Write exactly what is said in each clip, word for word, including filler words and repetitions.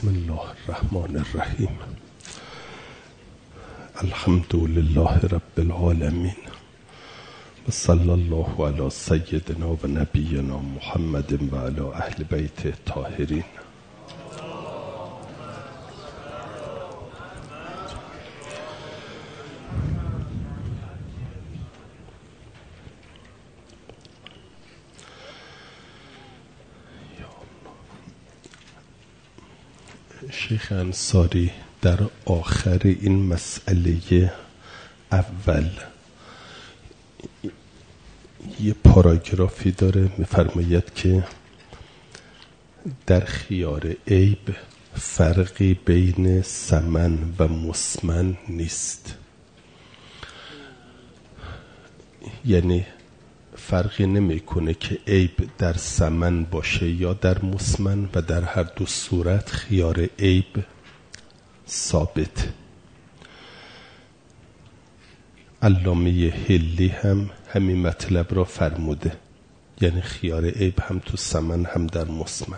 بسم الله الرحمن الرحیم. الحمد لله رب العالمین و صلی الله علی سیدنا و نبینا محمد و علی اهل بیت الطاهرین. شیخ انصاری در آخر این مسئله اول یه پاراگرافی داره، می‌فرماید که در خیار عیب فرقی بین سمن و مسمن نیست. یعنی فرقی نمیکنه که عیب در سمن باشه یا در مسمن و در هر دو صورت خیار عیب ثابت. علامه حلی هم همین مطلب را فرموده، یعنی خیار عیب هم تو سمن هم در مسمن.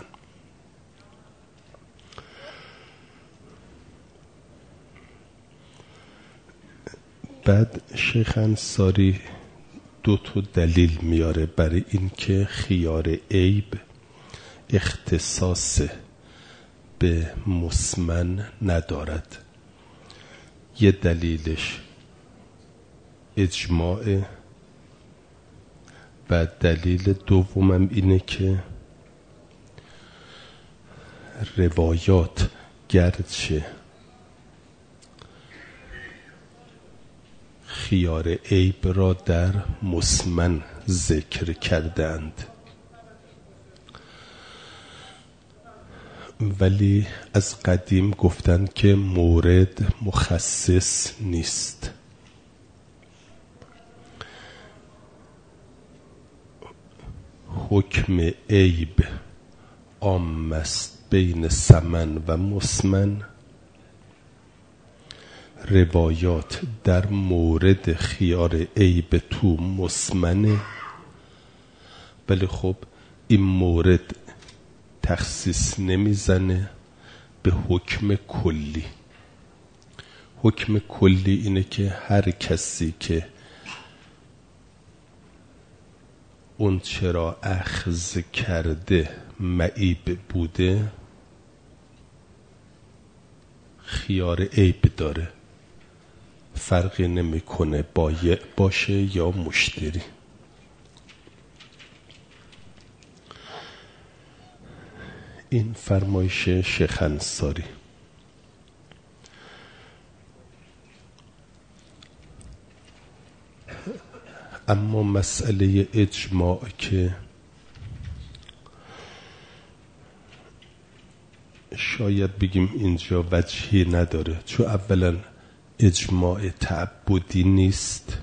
بعد شیخ انصاری دو تا دلیل میاره برای این که خیار عیب اختصاص به مسمن ندارد. یه دلیلش اجماع و دلیل دومم اینه که روایات گرچه خیار عیب را در مسمن ذکر کردند ولی از قدیم گفتند که مورد مخصص نیست. حکم عیب عام است بین سمن و مسمن. روایات در مورد خیار عیب تو مسمنه، ولی خب این مورد تخصیص نمیزنه به حکم کلی. حکم کلی اینه که هر کسی که اون چرا اخذ کرده معیب بوده خیار عیب داره، فرقی نمیکنه بایع باشه یا مشتری. این فرمایش شیخ انصاری. اما مسئله اجماع که شاید بگیم اینجا وجهی نداره، چون اولا اجماع تعبدی نیست،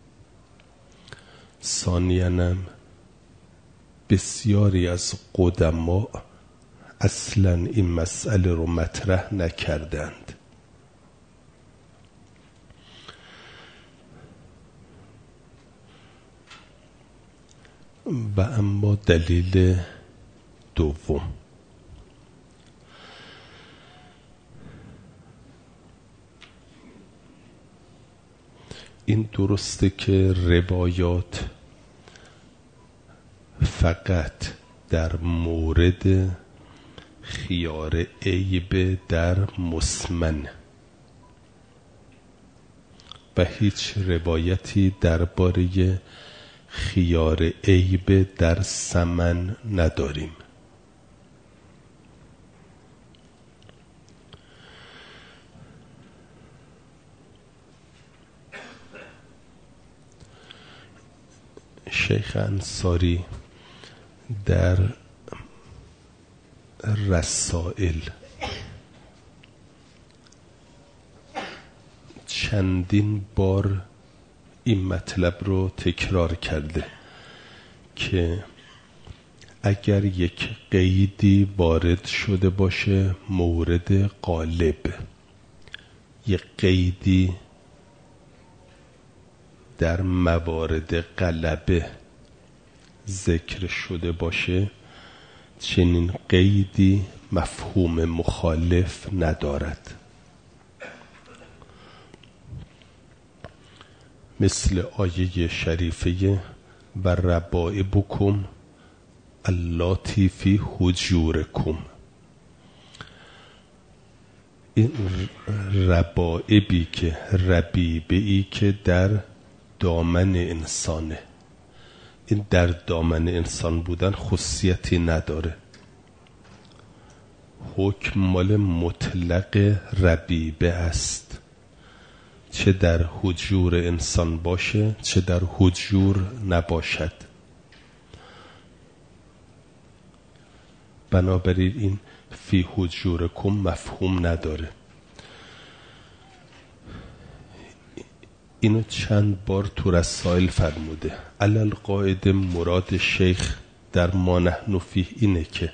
ثانیاً هم بسیاری از قدما اصلاً این مسئله رو مطرح نکردند. و اما دلیل دوم، این درسته که روایات فقط در مورد خیار عیب در مسمن و هیچ روایتی درباره خیار عیب در سمن نداریم. شیخ انصاری در رسائل چندین بار این مطلب رو تکرار کرده که اگر یک قیدی وارد شده باشه مورد غالب، یک قیدی در موارد غلبه ذکر شده باشه چنین قیدی مفهوم مخالف ندارد. مثل آیه شریفه و ربائبکم اللاتی فی حجورکم. این ربائبی که ربیبه‌ای که در دامن انسانه، این در دامن انسان بودن خصوصیتی نداره. حکم مال مطلق ربیبه است، چه در حجور انسان باشه چه در حجور نباشد. بنابراین این فی حجورکم مفهوم نداره. اینو چند بار تو رسائل فرموده. علل قاعده مراد شیخ در ما نحن فیه اینه که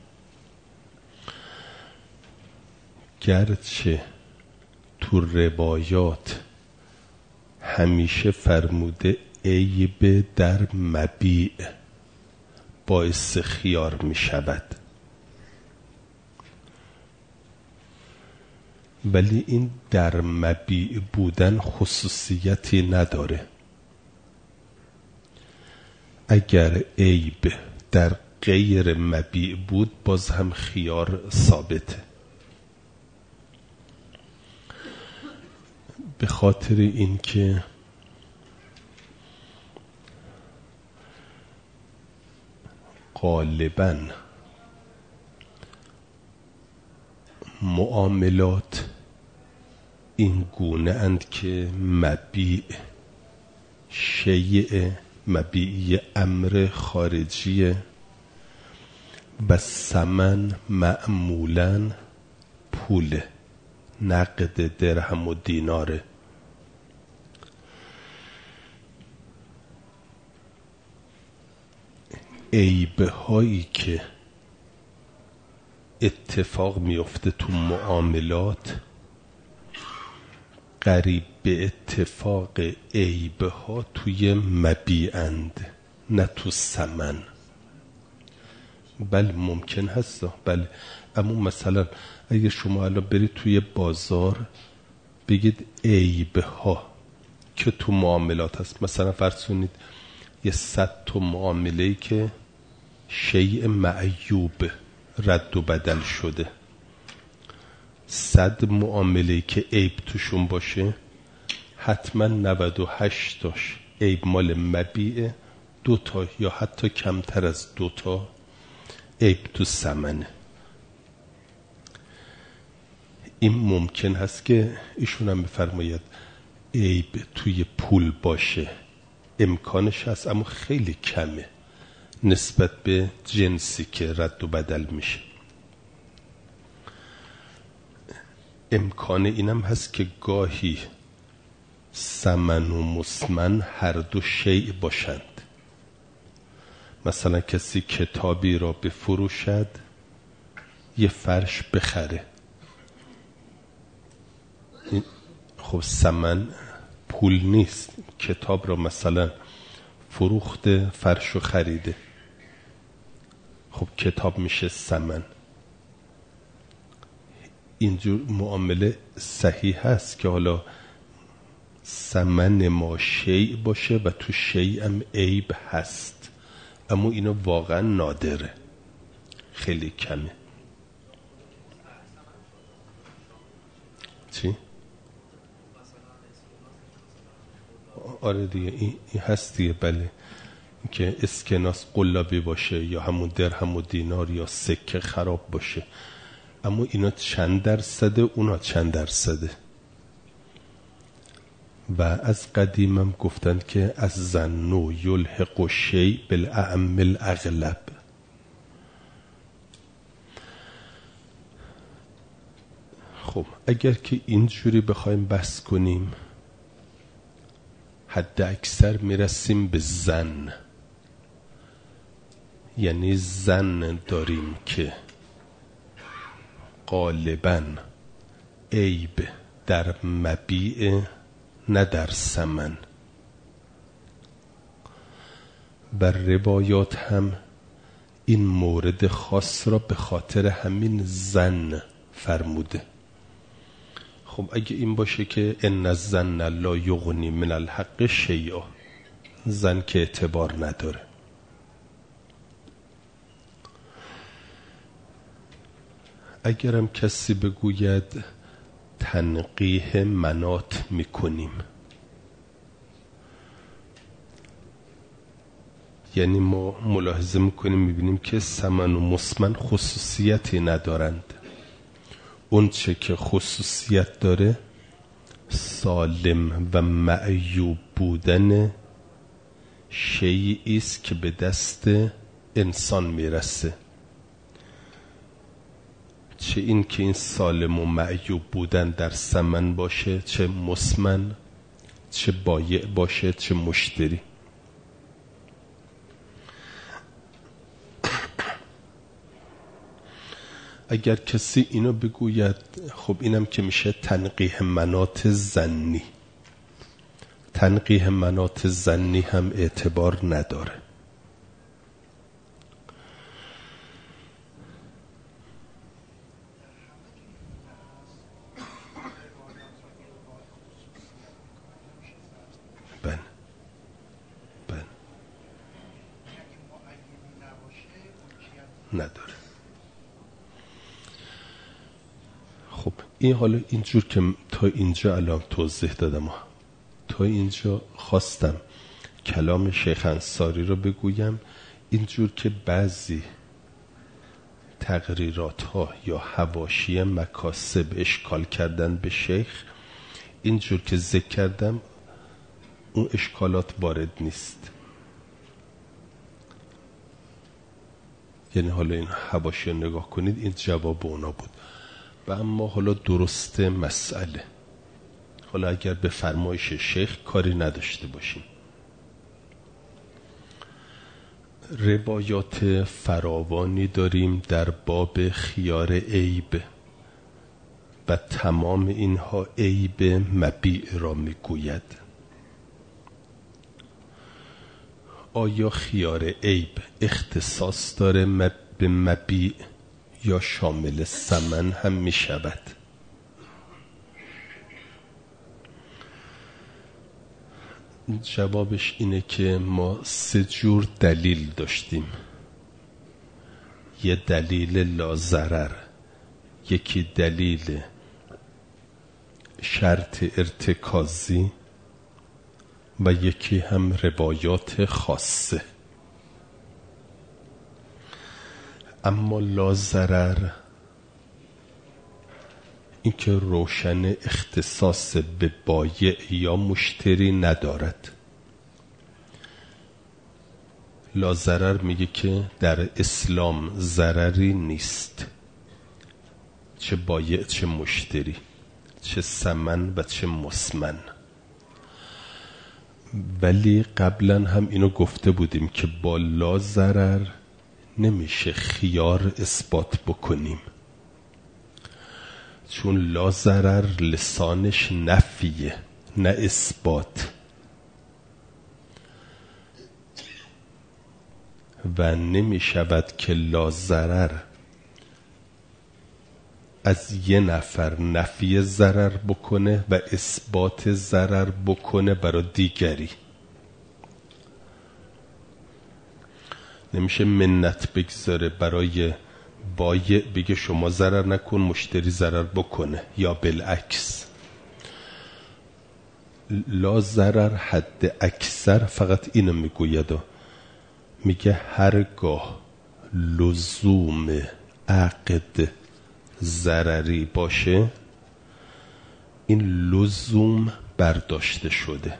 گرچه تو روایات همیشه فرموده عیب در مبیع باعث خیار می شود، ولی این در مبیع بودن خصوصیتی نداره. اگر عیب در غیر مبیع بود باز هم خیار ثابته. به خاطر اینکه غالباً معاملات این گونه اند که مبیع شیء مبیع امر خارجیه و ثمن معمولاً پوله، نقد درهم و دیناره. عیبه هایی که اتفاق میفته تو معاملات قریب به اتفاق عیبه ها توی مبیعند، نه تو ثمن. بله ممکن هست، بله، اما مثلا اگه شما الان برید توی بازار بگید عیبه ها که تو معاملات هست، مثلا فرض کنید یه صد تا معامله‌ای که شیء معیوب رد و بدل شده، صد معامله‌ای که عیب توشون باشه حتما نود و هشت تاش عیب مال مبیعه، دو تا یا حتی کمتر از دو تا عیب تو ثمنه. این ممکن هست که ایشون هم بفرماید عیب توی پول باشه، امکانش هست اما خیلی کمه نسبت به جنسی که رد و بدل میشه. امکان اینم هست که گاهی ثمن و مسمن هر دو شیء باشند. مثلا کسی کتابی را بفروشد یه فرش بخره، خب ثمن پول نیست، کتاب را مثلا فروخته فرشو خریده، خب کتاب میشه ثمن. اینجور معامله صحیح هست که حالا ثمن ما شیء باشه و تو شیء هم عیب هست، اما اینو واقعا نادره، خیلی کمه. چی؟ آره دیگه این هست دیگه، بله، که اسکناس قلابی باشه یا همون درهم و دینار یا سکه خراب باشه، اما اینا چند درصده اونا چند درصده. و از قدیم هم گفتن که از ظنو یلحق شیء بالاعم الاغلب. خب اگر که اینجوری بخوایم بحث کنیم حد اکثر میرسیم به ظن، یعنی ظن داریم که غالباً عیب در مبیع نه در ثمن. بر روایات هم این مورد خاص را به خاطر همین زن فرموده. خب اگه این باشه که ان الظن لا یغنی من الحق شیئا، زن که اعتبار نداره. اگرم کسی بگوید تنقیح منات میکنیم، یعنی ما ملاحظه میکنیم میبینیم که سمن و مسمن خصوصیتی ندارند. اون چه که خصوصیت داره سالم و معیوب بودن شیئی است که به دست انسان میرسه. چه این که این سالم و معیوب بودن در سمن باشه، چه مسمن، چه بایع باشه، چه مشتری. اگر کسی اینو بگوید، خب اینم که میشه تنقیح منات ظنی. تنقیح منات ظنی هم اعتبار نداره. بله بله نداره. خب این حالا اینجور که تا اینجا الان توضیح دادم، تا اینجا خواستم کلام شیخ انصاری رو بگویم، اینجور که بعضی تقریرات ها یا حواشی مکاسب اشکال کردن به شیخ، اینجور که ذکر کردم اون اشکالات وارد نیست. یعنی حالا این حواشی رو نگاه کنید، این جواب اونا بود. و اما حالا درست مسئله، حالا اگر به فرمایش شیخ کاری نداشته باشیم، روایات فراوانی داریم در باب خیار عیب و تمام اینها عیب مبیع را میگوید. آیا خیار عیب اختصاص داره به مبیع یا شامل ثمن هم می شود؟ جوابش اینه که ما سه جور دلیل داشتیم. یه دلیل لازرر، یکی دلیل شرط ارتکازی و یکی هم روایات خاصه. اما لازرر این که روشن اختصاص به بایع یا مشتری ندارد. لازرر میگه که در اسلام ضرری نیست، چه بایع چه مشتری، چه ثمن و چه مسمن. ولی قبلا هم اینو گفته بودیم که با لازرر نمیشه خیار اثبات بکنیم، چون لازرر لسانش نفیه نه اثبات، و نمیشود که لازرر از یه نفر نفی ضرر بکنه و اثبات ضرر بکنه برای دیگری. نمیشه منت بگذاره برای بایع بگه شما ضرر نکن مشتری ضرر بکنه، یا بالعکس. لا ضرر حد اکثر فقط اینو میگوید، میگه هرگاه لزوم عقد ضرری باشه این لزوم برداشته شده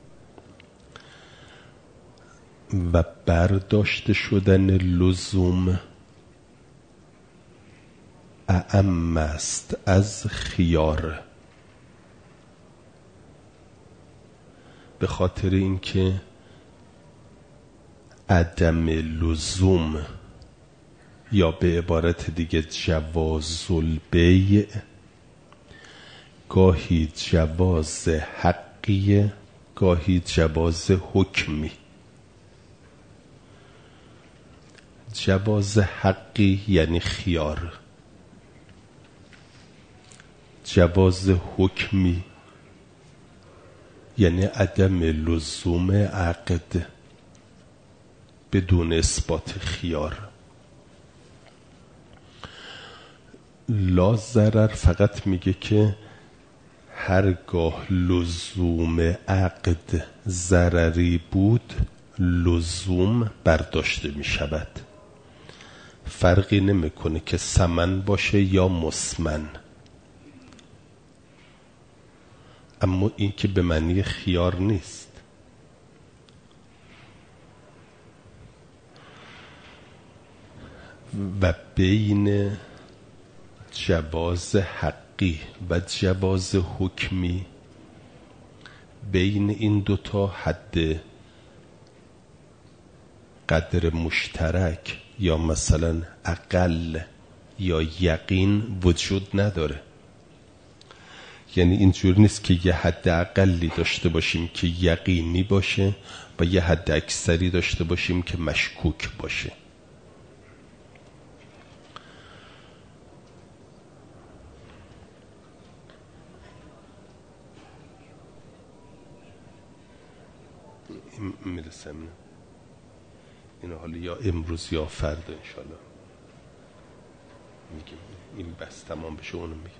و برداشته شدن لزوم اعم است از خیار، به خاطر اینکه عدم لزوم یا به عبارت دیگه جواز البیع گاهی جواز حقیه گاهی جواز حکمی. جواز حقی یعنی خیار، جواز حکمی یعنی عدم لزوم عقد بدون اثبات خیار. لا ضرر فقط میگه که هرگاه لزوم عقد ضرری بود لزوم برداشته میشود. فرقی نمیکنه که ثمن باشه یا مسمن، اما این که به معنی خیار نیست. و بین جواز حقی و جواز حکمی، بین این دوتا حد قدر مشترک یا مثلا اقل یا یقین وجود نداره. یعنی اینجور نیست که یه حد اقلی داشته باشیم که یقینی باشه و یه حد اکثری داشته باشیم که مشکوک باشه. میرسم اینو حالا یا امروز یا فردا انشالله میگیم، این بس تمام بشه اونو میگیم.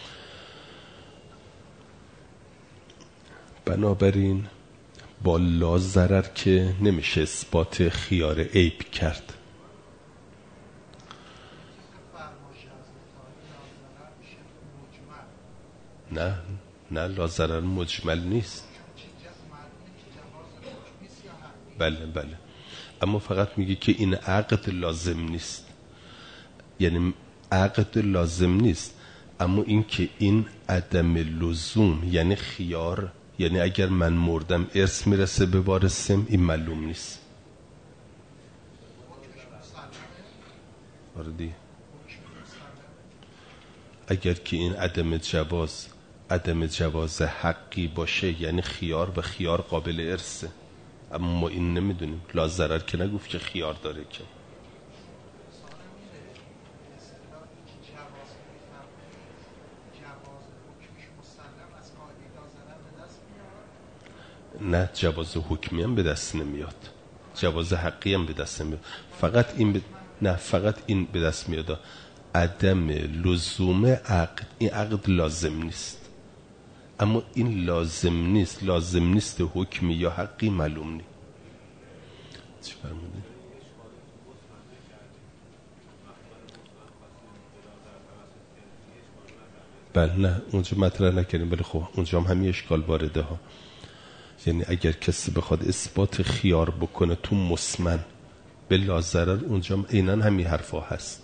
بنابراین با لا ضرر که نمیشه اثبات خیار عیب کرد. نه نه لا ضرر مجمل نیست. بله بله، اما فقط میگه که این عقد لازم نیست، یعنی عقد لازم نیست، اما این که این عدم لزوم یعنی خیار، یعنی اگر من مردم ارث میرسه به وارثم، این معلوم نیست. آردی اگر که این عدم جواز عدم جواز حقی باشه یعنی خیار و خیار قابل ارثه، اما ما این نمیدونیم. لا ضرر که نگفت که خیار داره که. نه جواز حکمی هم به دست نمیاد، جواز حقی هم به دست نمیاد، فقط این ب... نه فقط این به دست میاد. عدم لزوم عقد، این عقد لازم نیست، اما این لازم نیست، لازم نیست حکمی یا حقی معلوم نیست. چی فرمودید؟ بله نه اونجا مطرح نکردیم، ولی خب اونجا هم همین اشکال وارده ها. یعنی اگر کسی بخواد اثبات خیار بکنه تو مسمن به لا ضرر، اونجا هم عیناً همین حرفا هست.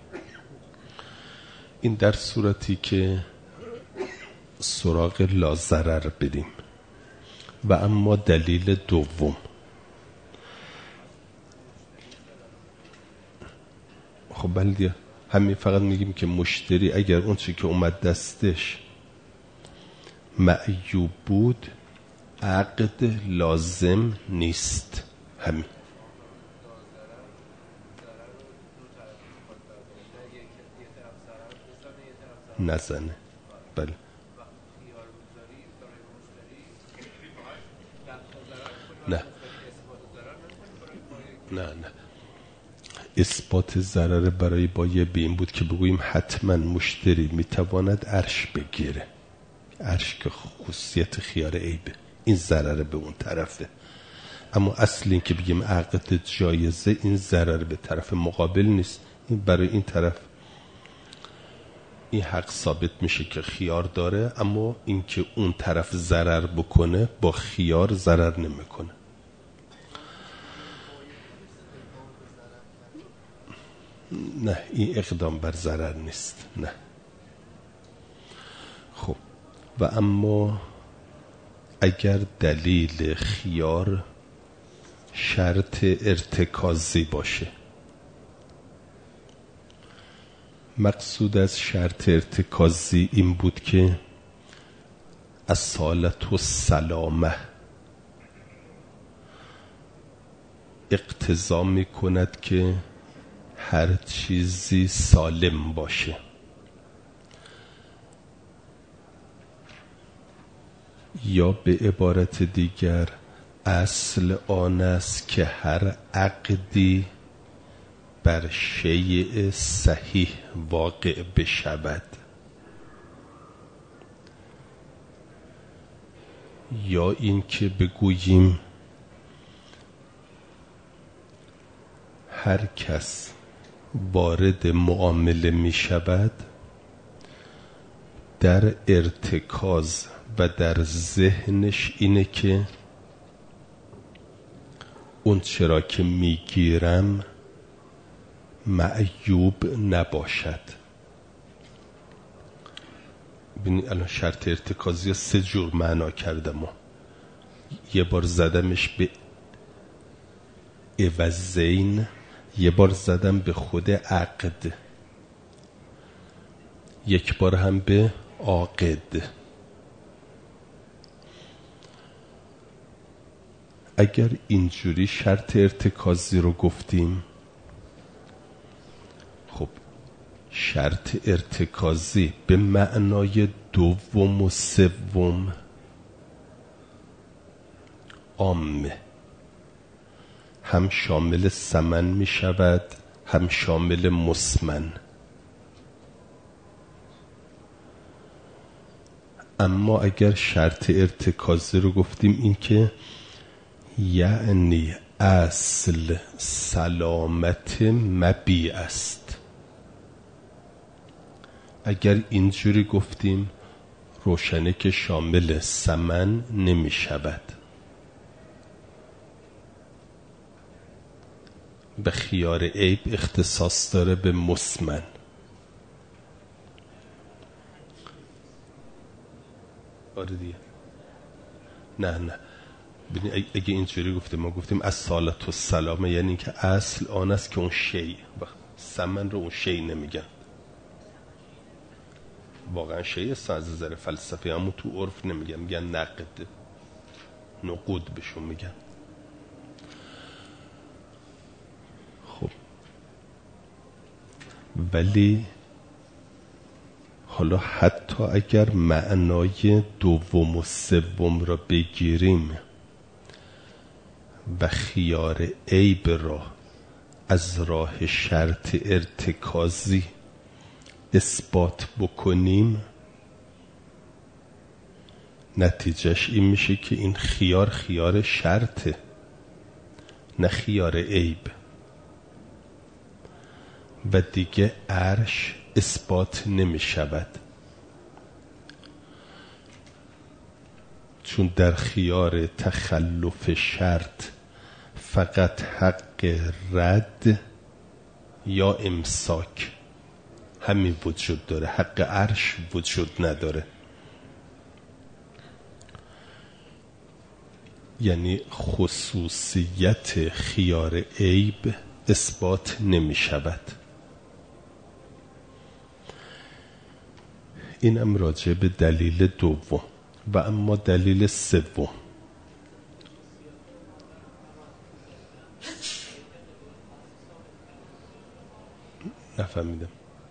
این در صورتی که سراغ لا ضرر بدیم. و اما دلیل دوم، خب بلدیه همین فقط میگیم که مشتری اگر اون چی که اومد دستش معیوب بود عقد لازم نیست. همین نزنه. بله نه نه نه اثبات ضرر برای بایع به این بود که بگوییم حتما مشتری میتواند عرش بگیره، عرش که خصوصیت خیار عیبه، این ضرر به اون طرفه. اما اصل این که بگیم عقد جایزه، این ضرر به طرف مقابل نیست، این برای این طرف این حق ثابت میشه که خیار داره، اما این که اون طرف ضرر بکنه با خیار ضرر نمیکنه. نه این اقدام بر ضرر نیست. نه. خب و اما اگر دلیل خیار شرط ارتکازی باشه، مقصود از شرط ارتکازی این بود که اصالت و سلامه اقتضا می کند که هر چیزی سالم باشه. یا به عبارت دیگر اصل آن است که هر عقدی بر شیء صحیح واقع بشود، یا این که بگوییم هر کس وارد معامله می شود در ارتکاز و در ذهنش اینه که اون چرا که میگیرم معیوب نباشد. ببینید الان شرط ارتکازی سه جور معنا کردم. یه بار زدمش به عوضین، یه بار زدم به خود عقد، یک بار هم به عاقد. اگر اینجوری شرط ارتکازی رو گفتیم، خب شرط ارتکازی به معنای دوم و سوم عامه، هم شامل ثمن می شود هم شامل مسمن. اما اگر شرط ارتکازی رو گفتیم این که یعنی اصل سلامت مبیع است، اگر اینجوری گفتیم روشنه که شامل ثمن نمی شود. به خیار عیب اختصاص داره به مسمن. آره دیگه. نه نه ببین اگه اینجوری گفتیم، ما گفتیم اصالت و سلامه، یعنی که اصل آن است که اون شی، ثمن رو اون شی نمیگن. واقعا شی است از نظر فلسفی، همون تو عرف نمیگن، میگن نقد، نقود بهشون میگن. خب ولی حالا حتی اگر معنای دوم و سوم را بگیریم و خیار عیب را از راه شرط ارتکازی اثبات بکنیم، نتیجهش این میشه که این خیار خیار شرطه نه خیار عیب، و دیگه عرش اثبات نمی شود، چون در خیار تخلف شرط فقط حق رد یا امساک همین وجود داره، حق عرش وجود نداره. یعنی خصوصیت خیار عیب اثبات نمی شود. اینم راجع به دلیل دوم. و اما دلیل سوم، نفهمیدم.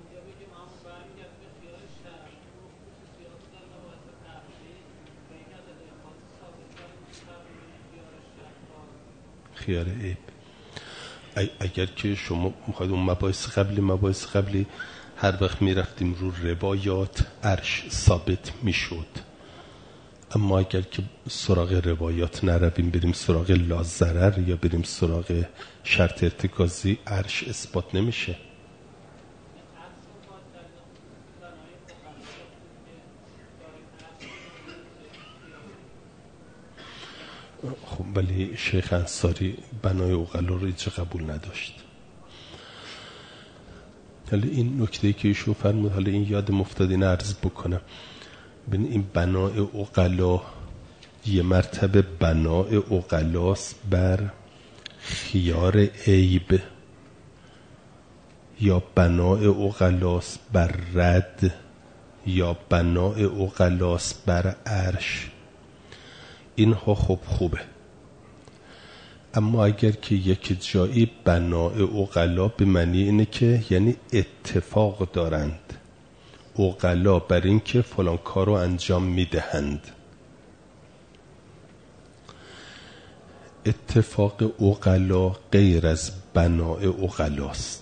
خیار عیب اگر که شما میخواید اون مباحث قبلی مباحث قبلی هر وقت میرفتیم رو روایات عرش ثابت میشد، اما اگر که سراغ روایات نرویم بریم سراغ لازرر یا بریم سراغ شرط ارتکازی، عرش اثبات نمیشه. خب ولی شیخ انصاری بنای عقلا رو هیچ قبول نداشت. حالا این نکته که ایشون فرمود، حالا این یاد مفتاد این عرض بکنم. ببین این بنای عقلا یه مرتبه بنای عقلاست بر خیار عیب، یا بنای عقلاست بر رد، یا بنای عقلاست بر عرش. اینها خب خوبه، اما اگر که یک جایی بناء عقلا به معنی اینه که یعنی اتفاق دارند عقلا بر این که فلان کار رو انجام میدهند. اتفاق عقلا غیر از بناء عقلاست.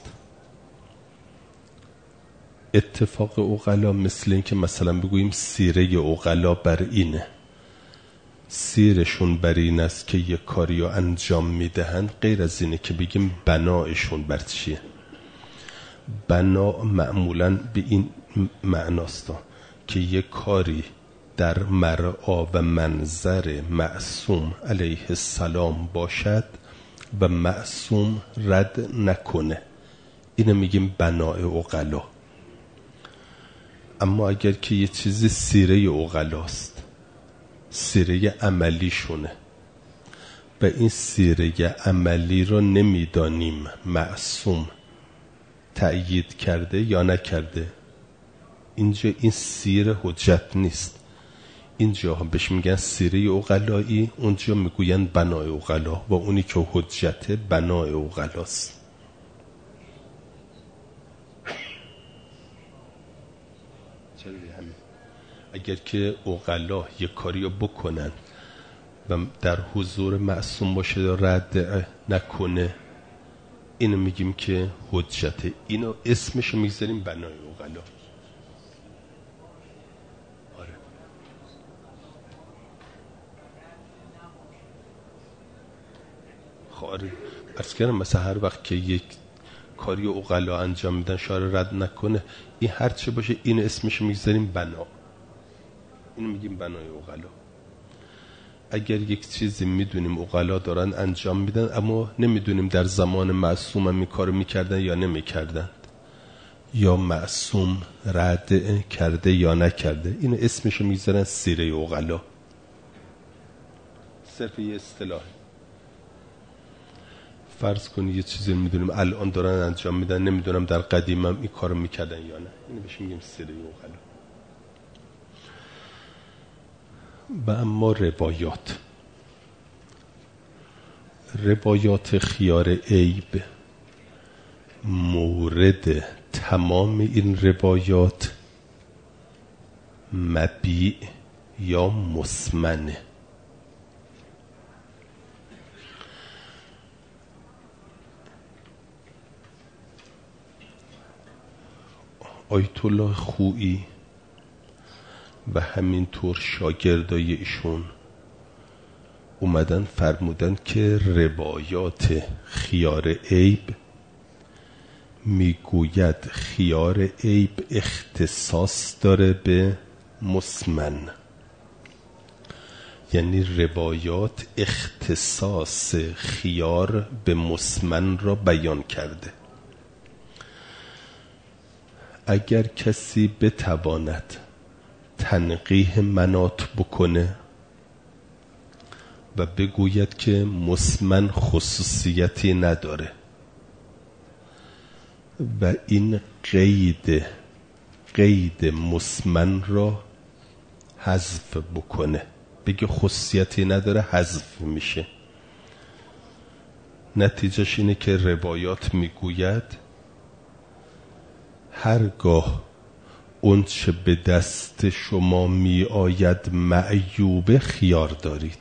اتفاق عقلا مثل این که مثلا بگوییم سیره عقلا بر اینه، سیرشون بر این است که یک کاری رو انجام میدهند، غیر از اینه که بگیم بنایشون بر چیه. بنا معمولا به این معناست که یک کاری در مرعا و منظر معصوم علیه السلام باشد و معصوم رد نکنه، اینو میگیم بناء عقلا. اما اگر که یه چیزی سیره عقلاست، سیره عملی شونه و این سیره عملی رو نمیدانیم معصوم تأیید کرده یا نکرده، اینجا این سیر حجت نیست. اینجا بهش میگن سیره عقلایی، اونجا میگوین بنای عقلا و اونی که حجت بنای عقلاست. اگر که عقلا یک کاری رو بکنن و در حضور معصوم باشه و رد نکنه، اینو میگیم که حجته. اینو اسمش میگذاریم بنای عقلا. آره. خاره عرض کردم مثلا هر وقت که یک کاری عقلا انجام میدن شاره رد نکنه، این هر چه باشه این اسمش میگذاریم بنا، اینو میگیم بنای عقلا. اگر یک چیزی میدونیم عقلا دارن انجام میدن اما نمیدونیم در زمان معصوم هم این کارو میکردن یا نمیکردن، یا معصوم رد کرده یا نکرده، این اسمشو میذارن سیره عقلا. صرف یه اصطلاح. فرض کنی یه چیزی میدونیم الان دارن انجام میدن، نمیدونم در قدیم هم این کارو میکردن یا نه، اینو بهش میگیم سیره عقلا. و اما روایات روایات خیار عیب، مورد تمام این روایات مبیع یا مسمنه. آیت الله خویی و همینطور شاگردای ایشون اومدن فرمودن که روایات خیار عیب میگوید خیار عیب اختصاص داره به مسمن، یعنی روایات اختصاص خیار به مسمن را بیان کرده. اگر کسی بتواند تنقیح منات بکنه و بگوید که مسمن خصوصیتی نداره و این قید قید مسمن را حذف بکنه، بگه خصوصیتی نداره، حذف میشه، نتیجهش اینه که روایات میگوید هرگاه اون چه به دست شما می آید معیوب خیار دارید،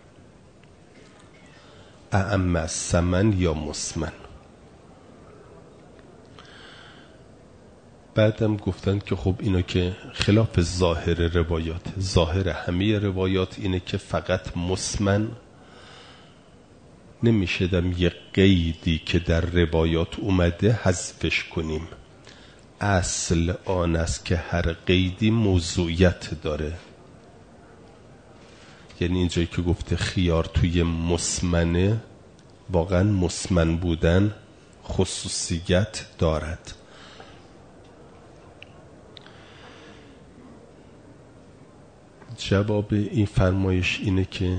اعم سمن یا مسمن. بعدم گفتن که خب اینا که خلاف ظاهر روایات، ظاهر همه روایات اینه که فقط مسمن نمیشه دم یه قیدی که در روایات اومده حذفش کنیم. اصل آن است که هر قیدی موضوعیت داره، یعنی اینجایی که گفته خیار توی مسمنه، واقعا مسمن بودن خصوصیت دارد. جواب این فرمایش اینه که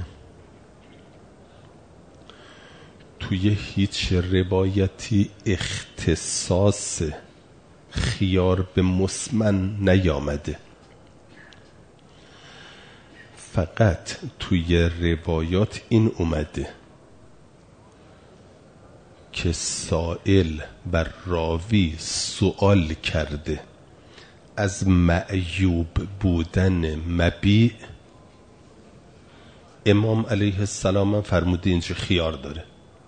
توی هیچ روایتی اختصاص خیار به مسمن نیامده، فقط توی روایات این اومده که سائل و راوی سؤال کرده از معیوب بودن مبیع، امام علیه السلام فرموده اینجا خیار داره.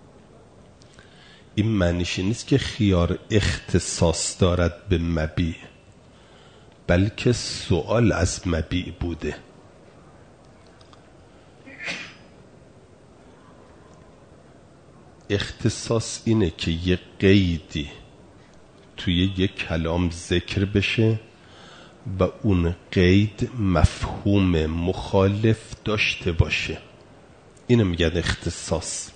این معنیش نیست که خیار اختصاص دارد به مبیع، بلکه سؤال از مبیع بوده. اختصاص اینه که یه قیدی توی یک کلام ذکر بشه و اون قید مفهوم مخالف داشته باشه، اینو میگن اختصاص.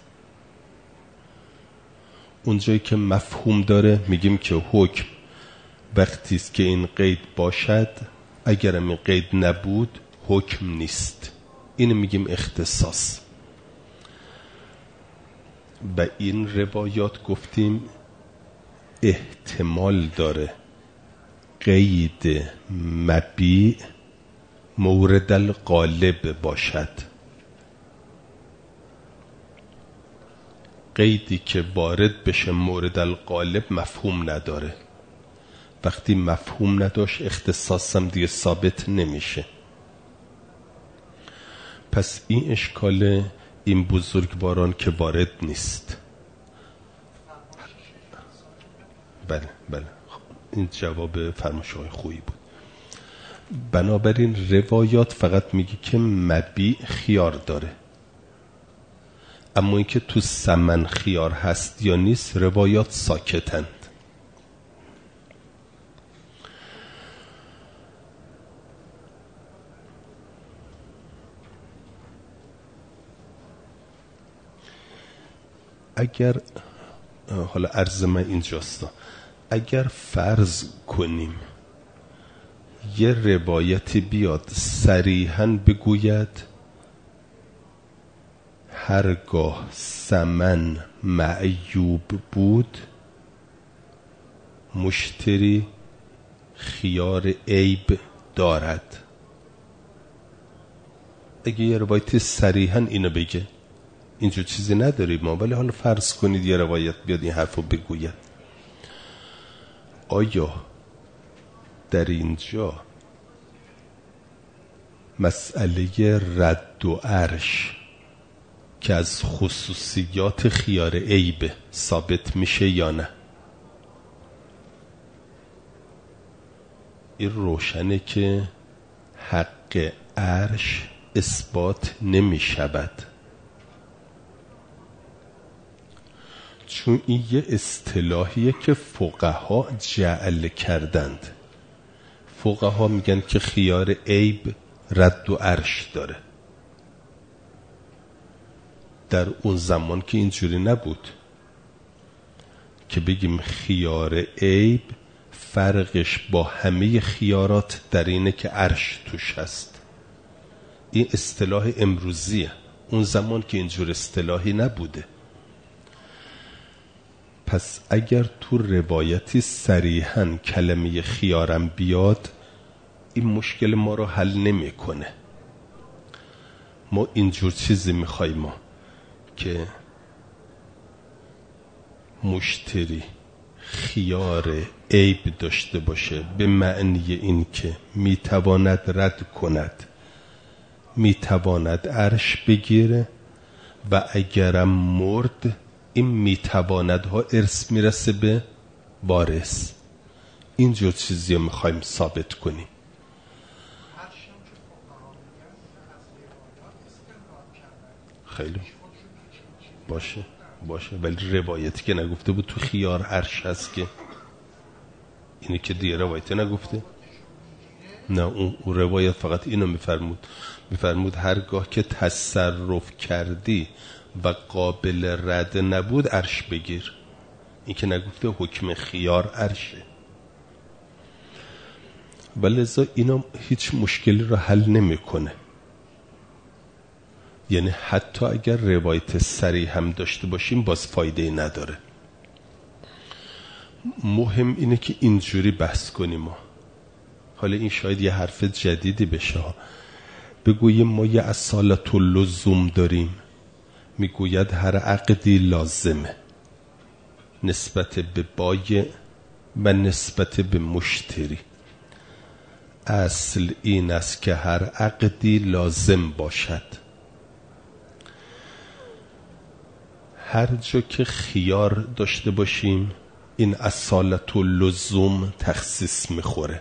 اونجایی که مفهوم داره میگیم که حکم وقتی است که این قید باشد، اگرم این قید نبود حکم نیست، اینو میگیم اختصاص. و این روایات گفتیم احتمال داره قید مبیع مورد الغالب باشد. قیدی که وارد بشه مورد الغالب مفهوم نداره. وقتی مفهوم نداشت اختصاصم دیگه ثابت نمیشه. پس این اشکال این بزرگواران که وارد نیست. بله بله، این جواب فرمایش‌های خوبی بود. بنابراین روایات فقط میگه که مبیع خیار داره، اما اینکه تو ثمن خیار هست یا نیست روایات ساکتند. اگر حالا عرض من اینجاست، اگر فرض کنیم یه روایتی بیاد صریحاً بگوید هرگاه ثمن معیوب بود مشتری خیار عیب دارد، اگه یه روایتی صریحاً اینو بگه، اینجور چیزی نداریم ما، ولی حالا فرض کنید یه روایت بیاد این حرفو بگوید، آیا در اینجا مسئله رد و عرش که از خصوصیات خیار عیب ثابت میشه یا نه؟ این روشنه که حق عرش اثبات نمی شود، چون این یه اصطلاحیه که فقها جعل کردند. فقها میگن که خیار عیب رد و عرش داره. در اون زمان که اینجوری نبود که بگیم خیار عیب فرقش با همه خیارات در اینه که عرش توش هست. این اصطلاح امروزیه، اون زمان که اینجور اصطلاحی نبوده. پس اگر تو روایتی صریحاً کلمه خیارم بیاد این مشکل ما رو حل نمیکنه. ما اینجور چیزی میخوایم ما که مشتری خیار عیب داشته باشه، به معنی این که میتواند رد کند، میتواند عرش بگیره و اگرم مرد این میتواند ها ارث میرسه به وارث. اینجور چیزی رو میخوایم ثابت کنیم. خیلی باشه باشه، ولی روایتی که نگفته بود تو خیار عرش هست که اینی که دیگه روایتی نگفته. نه اون, اون روایت فقط اینو میفرمود میفرمود هرگاه که تصرف کردی و قابل رد نبود عرش بگیر. این که نگفته حکم خیار عرشه. ولذا اینا هیچ مشکلی رو حل نمیکنه. یعنی حتی اگر روایت صریح هم داشته باشیم باز فایده نداره. مهم اینه که اینجوری بحث کنیم. حالا این شاید یه حرف جدیدی بشه، بگوییم ما یه اصالت اللزوم داریم، میگوید هر عقدی لازمه. نسبت به بایع و نسبت به مشتری. اصل این است که هر عقدی لازم باشد. هر جا که خیار داشته باشیم این اصالت و لزوم تخصیص میخوره.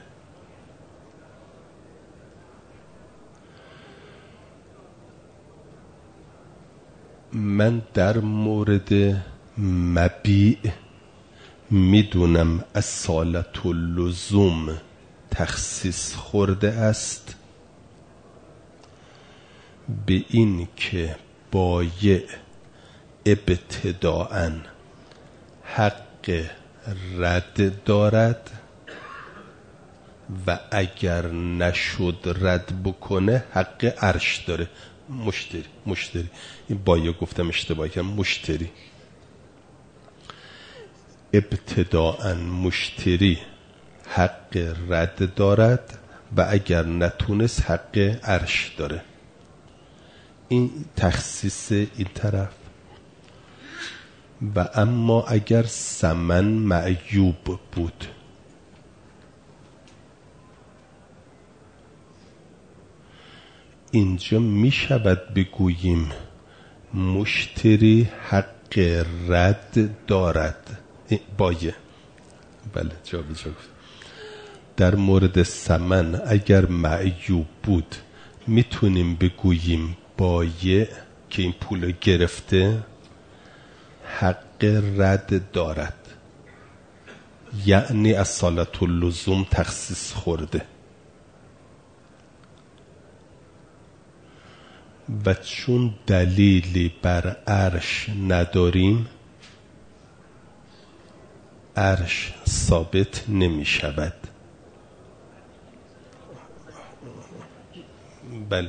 من در مورد مبیع میدونم اصالت و لزوم تخصیص خورده است به این که بایع ابتداءً حق رد دارد و اگر نشد رد بکنه حق عرش داره. مشتری مشتری این بایع گفتم اشتباه کردم، مشتری ابتداءً مشتری حق رد دارد و اگر نتونست حق عرش داره. این تخصیص این طرف. و اما اگر ثمن معیوب بود، اینجا می شود بگوییم مشتری حق رد دارد. بایع بله جا به جا گفت. در مورد ثمن اگر معیوب بود میتونیم بگوییم بایع که این پول گرفته حق رد دارد، یعنی اصالت و لزوم تخصیص خورده. و چون دلیلی بر عرش نداریم عرش ثابت نمی شود. بله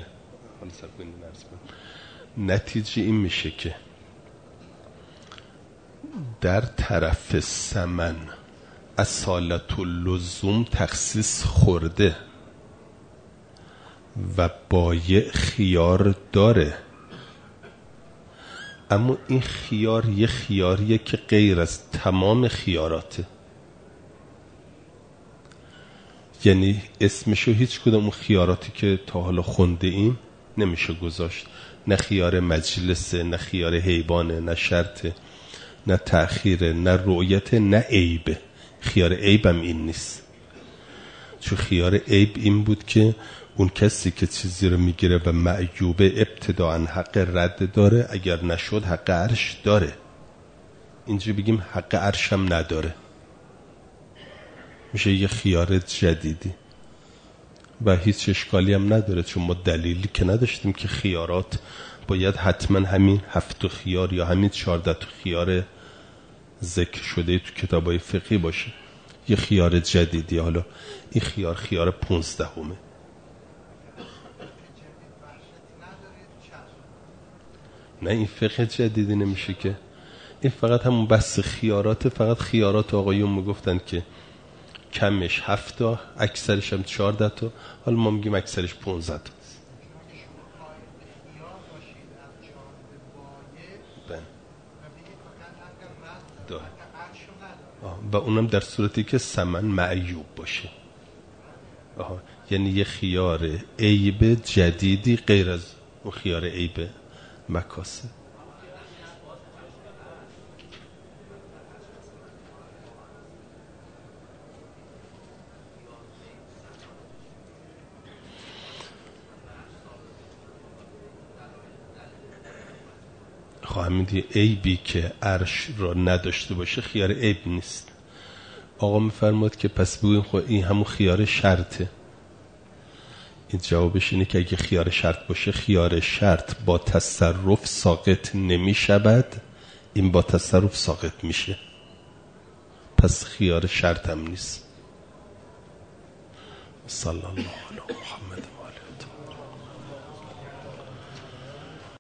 نتیجه این میشه که در طرف ثمن اصالت و لزوم تخصیص خورده و بایع خیار داره، اما این خیار یه خیاریه که غیر از تمام خیاراته. یعنی اسمشو هیچ کدوم اون خیاراتی که تا حالا خونده ایم نمیشه گذاشت. نه خیار مجلسه، نه خیار حیوانه، نه شرطه، نه تأخیره، نه رؤیت، نه عیبه. خیار عیبم این نیست، چون خیار عیب این بود که اون کسی که چیزی رو میگیره و معیوبه ابتداءً حق رد داره، اگر نشد حق عرش داره. اینجا بگیم حق عرش هم نداره، میشه یه خیار جدیدی و هیچ اشکالی هم نداره، چون ما دلیلی که نداشتیم که خیارات باید حتما همین هفت خیار یا همین چهارده خیار ذکر شده تو کتابای فقهی باشه. یه خیار جدیدی. حالا این خیار خیار پونزدهمه. نه این فقه جدیدی نمیشه که، این فقط همون بس خیارات. فقط خیارات آقایون میگفتن که کمش هفت تا، اکثرش هم چهارده تا. حالا ما میگیم اکثرش پونزده تا. و اونم در صورتی که ثمن معیوب باشه. آها. یعنی یه خیار عیب جدیدی غیر از اون خیار عیب مکاسب. خواهم دید عیبی که عرش را نداشته باشه خیار عیب نیست. آقا میفرماد که پس بگویم خب این همون خیار شرطه. این جوابش اینه که اگه خیار شرط باشه خیار شرط با تصرف ساقط نمی شود، این با تصرف ساقط میشه، پس خیار شرط هم نیست. صلی الله علی محمد.